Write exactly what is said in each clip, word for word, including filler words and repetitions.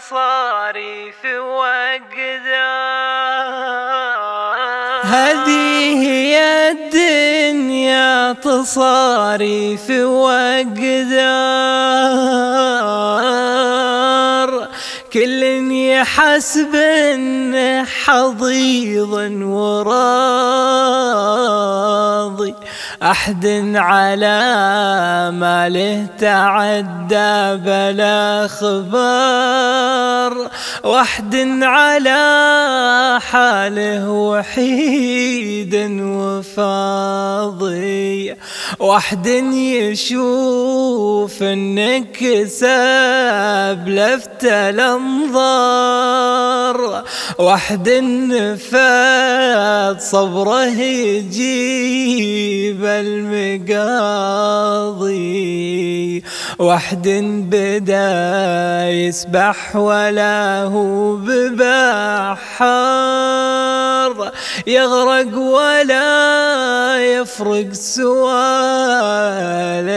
تصاريف وأقدار. هذه هي الدنيا تصاريف وأقدار، كل يحسب انه حظيظا وراضي، أحد على ماله تعدى بلا خبر، وحد على حاله وحيد وفاضي، وحد يشوف انكسب لفت الانظار، وحد فات صبره يجيب المقاضي، وحد بدا يسبح ولا هو ببحر، يغرق ولا يفرق سوال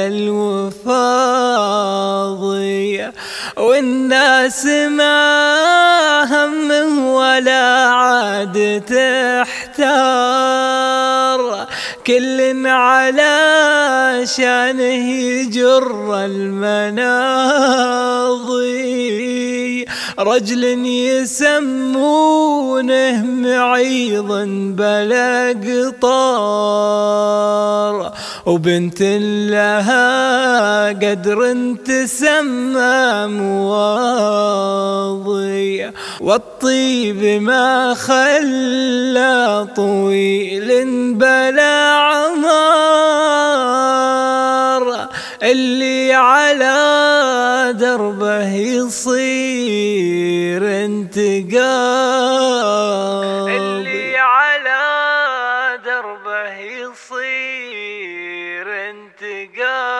الوفاضي، والناس ما همه ولا عاد تحتار، كل على شانه يجر المناضي، رجل يسمونه معيضا بلا قطار، وبنت لها قدر تسمى مواضي، والطيب ما خلى طويل بلا عمار، اللي على دربه يصير انتقاضي، اللي على دربه يصير انتقاضي.